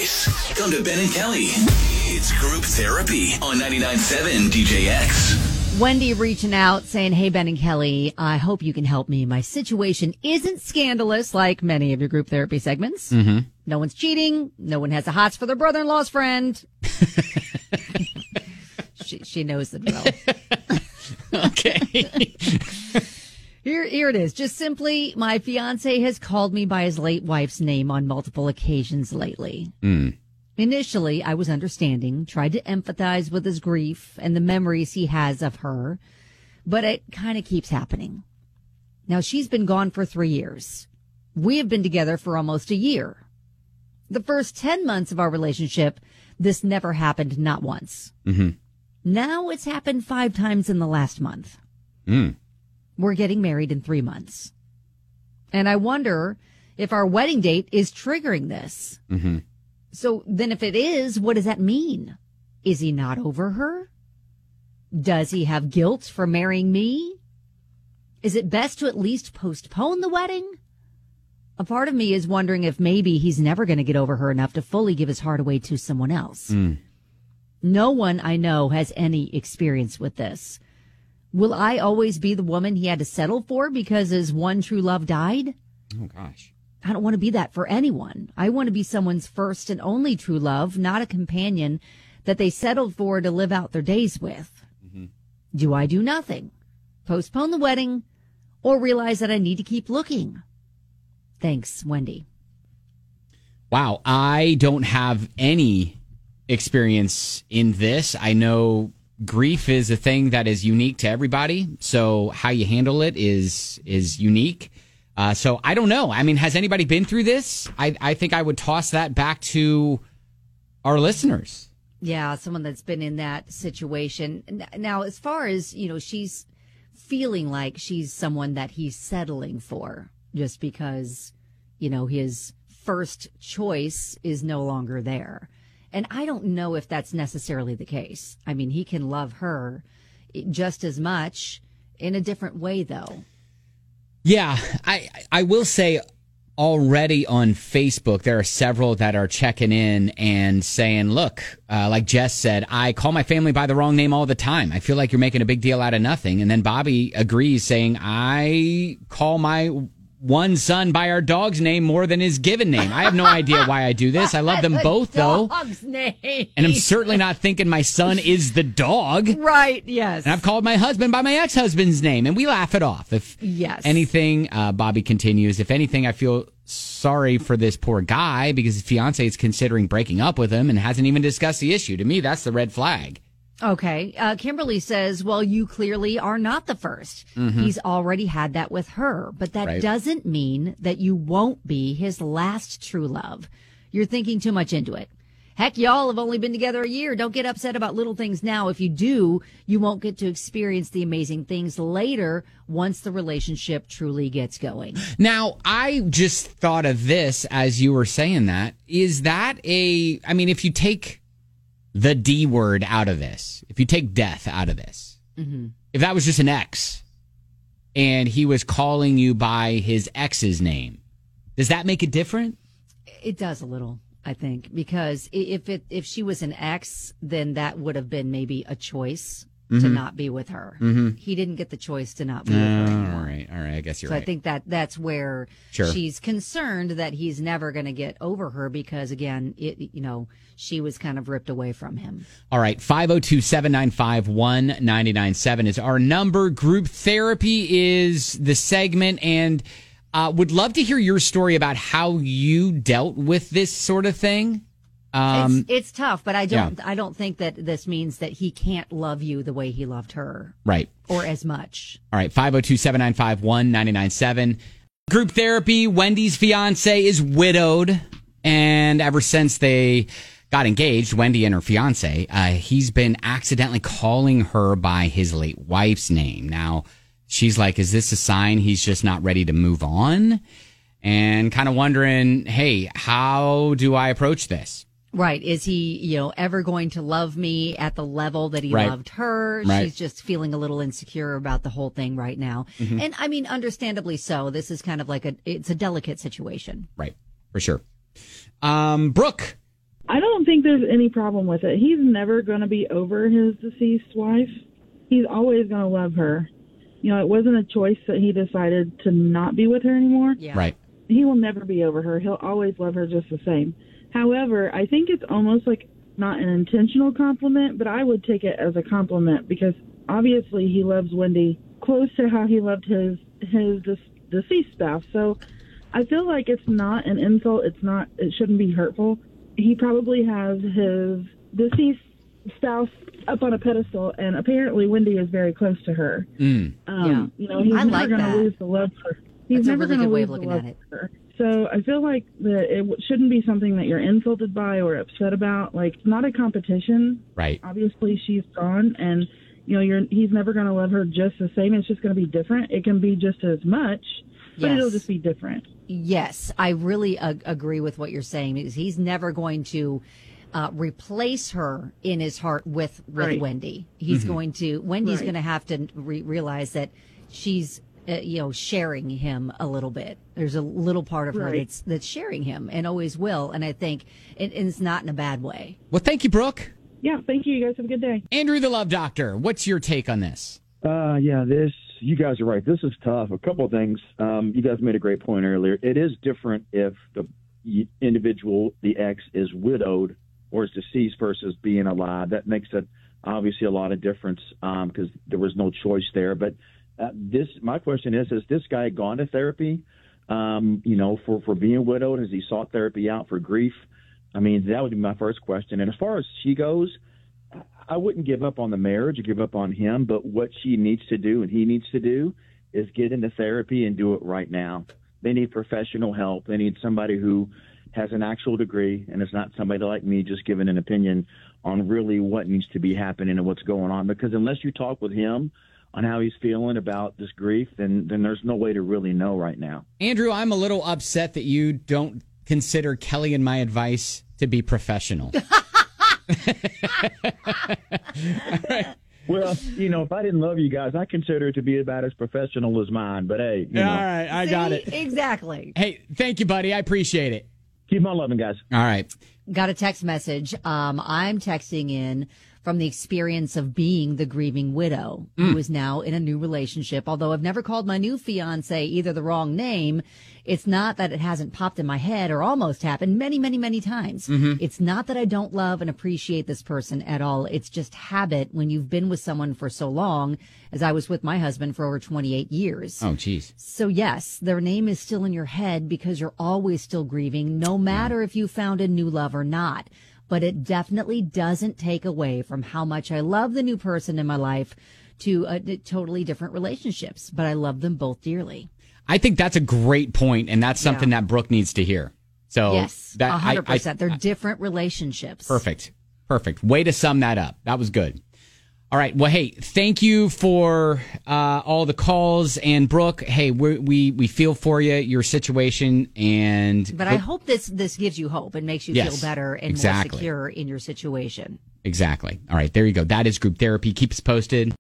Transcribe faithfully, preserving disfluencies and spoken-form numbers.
Weekdays. Come to Ben and Kelly. It's Group Therapy on ninety-nine point seven D J X. Wendy reaching out saying, hey, Ben and Kelly, I hope you can help me. My situation isn't scandalous like many of your group therapy segments. Mm-hmm. No one's cheating. No one has a hots for their brother-in-law's friend. she, she knows the drill. Okay. Here, here it is. Just simply, my fiance has called me by his late wife's name on multiple occasions lately. Mm. Initially, I was understanding, tried to empathize with his grief and the memories he has of her, but it kind of keeps happening. Now, she's been gone for three years. We have been together for almost a year. The first ten months of our relationship, this never happened, not once. Mm-hmm. Now it's happened five times in the last month. Mm. We're getting married in three months. And I wonder if our wedding date is triggering this. Mm-hmm. So then if it is, what does that mean? Is he not over her? Does he have guilt for marrying me? Is it best to at least postpone the wedding? A part of me is wondering if maybe he's never going to get over her enough to fully give his heart away to someone else. Mm. No one I know has any experience with this. Will I always be the woman he had to settle for because his one true love died? Oh, gosh. I don't want to be that for anyone. I want to be someone's first and only true love, not a companion that they settled for to live out their days with. Mm-hmm. Do I do nothing? Postpone the wedding or realize that I need to keep looking? Thanks, Wendy. Wow. I don't have any experience in this. I know grief is a thing that is unique to everybody. So how you handle it is is unique. Uh, so I don't know. I mean, has anybody been through this? I, I think I would toss that back to our listeners. Yeah, someone that's been in that situation. Now, as far as, you know, she's feeling like she's someone that he's settling for just because, you know, his first choice is no longer there. And I don't know if that's necessarily the case. I mean, he can love her just as much in a different way, though. Yeah, I I will say already on Facebook, there are several that are checking in and saying, look, uh, like Jess said, I call my family by the wrong name all the time. I feel like you're making a big deal out of nothing. And then Bobby agrees, saying, I call my one son by our dog's name more than his given name. I have no idea why I do this. I love them both, though. Dog's name. And I'm certainly not thinking my son is the dog. Right, yes. And I've called my husband by my ex-husband's name, and we laugh it off. If yes. anything, uh, Bobby continues, if anything, I feel sorry for this poor guy because his fiance is considering breaking up with him and hasn't even discussed the issue. To me, that's the red flag. Okay. Uh, Kimberly says, well, you clearly are not the first. Mm-hmm. He's already had that with her, but that Right. doesn't mean that you won't be his last true love. You're thinking too much into it. Heck, y'all have only been together a year. Don't get upset about little things now. If you do, you won't get to experience the amazing things later once the relationship truly gets going. Now, I just thought of this as you were saying that. Is that a, I mean, if you take the D word out of this, if you take death out of this, mm-hmm. if that was just an ex and he was calling you by his ex's name, does that make it different? It does a little, I think, because if it if she was an ex, then that would have been maybe a choice mm-hmm. to not be with her. Mm-hmm. He didn't get the choice to not be with her anymore. All right, all right. I guess you're so right. I think that that's where Sure. she's concerned that he's never going to get over her because, again, it you know, she was kind of ripped away from him. All right, five oh two, seven nine five, one nine nine seven is our number. Group therapy is the segment, and uh, would love to hear your story about how you dealt with this sort of thing. Um, it's, it's tough, but I don't. Yeah. I don't think that this means that he can't love you the way he loved her, right? Or as much. All right, five oh two, seven nine five, one nine nine seven. Group therapy. Wendy's fiance is widowed, and ever since they got engaged, Wendy and her fiance, uh, he's been accidentally calling her by his late wife's name. Now, she's like, is this a sign he's just not ready to move on? And kind of wondering, hey, how do I approach this? Right. Is he, you know, ever going to love me at the level that he right. loved her? Right. She's just feeling a little insecure about the whole thing right now. Mm-hmm. And I mean, understandably so. This is kind of like a, it's a delicate situation. Right. For sure. Um, Brooke I don't think there's any problem with it. He's never going to be over his deceased wife. He's always going to love her. You know, it wasn't a choice that he decided to not be with her anymore. Yeah. Right. He will never be over her. He'll always love her just the same. However, I think it's almost like not an intentional compliment, but I would take it as a compliment because obviously he loves Wendy close to how he loved his his deceased spouse. So I feel like it's not an insult. It's not. It shouldn't be hurtful. He probably has his deceased spouse up on a pedestal, and apparently Wendy is very close to her. Mm. Um, yeah. You know, he's I never like going to that. lose the love for. He's That's a never really going to good way lose of the looking love at it. for her. So I feel like that it w- shouldn't be something that you're insulted by or upset about. Like, it's not a competition. Right. Obviously, she's gone, and you know, you're he's never going to love her just the same. It's just going to be different. It can be just as much, but Yes. it'll just be different. Yes, I really uh, agree with what you're saying because he's never going to uh, replace her in his heart with with Right. Wendy. He's Mm-hmm. going to Wendy's Right. going to have to re- realize that she's uh, you know sharing him a little bit. There's a little part of her Right. that's that's sharing him and always will. And I think it, and it's not in a bad way. Well, thank you, Brooke. Yeah, thank you. You guys have a good day. Andrew, the Love Doctor, what's your take on this? Uh, yeah, this, you guys are right. This is tough. A couple of things. Um, you guys made a great point earlier. It is different if the individual, the ex, is widowed or is deceased versus being alive. That makes it obviously a lot of difference because um, there was no choice there. But uh, this, my question is, has this guy gone to therapy, um, you know, for, for being widowed? Has he sought therapy out for grief? I mean, that would be my first question. And as far as she goes, I wouldn't give up on the marriage or give up on him, but what she needs to do and he needs to do is get into therapy and do it right now. They need professional help. They need somebody who has an actual degree, and it's not somebody like me just giving an opinion on really what needs to be happening and what's going on. Because unless you talk with him on how he's feeling about this grief, then then there's no way to really know right now. Andrew, I'm a little upset that you don't consider Kelly and my advice to be professional. Well, you know, if I didn't love you guys, I consider it to be about as professional as mine. But hey, you Yeah, know, all right, I got See? it. Exactly. Hey, thank you, buddy. I appreciate it. keep on loving, guys. All right. Got a text message. Um, I'm texting in from the experience of being the grieving widow who is now in a new relationship. Although I've never called my new fiance either the wrong name, it's not that it hasn't popped in my head or almost happened many, many, many times. It's not that I don't love and appreciate this person at all. It's just habit when you've been with someone for so long, as I was with my husband for over twenty-eight years. Oh, geez. So yes, their name is still in your head because you're always still grieving, no matter if you found a new love or not. But it definitely doesn't take away from how much I love the new person in my life to uh, totally different relationships. But I love them both dearly. I think that's a great point, and that's something Yeah. that Brooke needs to hear. So Yes, that one hundred I- I- percent. They're different relationships. Perfect. Perfect. Way to sum that up. That was good. All right. Well, hey, thank you for uh, all the calls. And Brooke, hey, we we we feel for you, your situation, and But I hope this this gives you hope and makes you Yes, feel better and exactly. more secure in your situation. exactly. All right, there you go. That is group therapy. Keep us posted.